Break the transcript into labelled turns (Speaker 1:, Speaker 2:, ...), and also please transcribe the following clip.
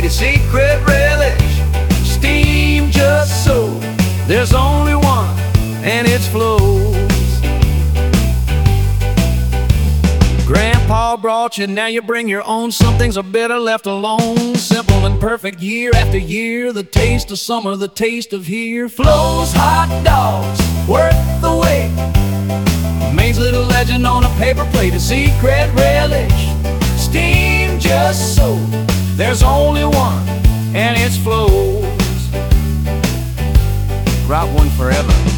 Speaker 1: a secret relish. Steam just so. There's only one, and it's flows. Grandpa brought you, now you bring your own. Some things are better left alone. Simple and perfect year after year. The taste of summer, the taste of here. Flows hot dogs, worth the wait. Maine's little legend on a paper plate, a secret relish. Steam just so. There's only one, and it's flows. Route one forever.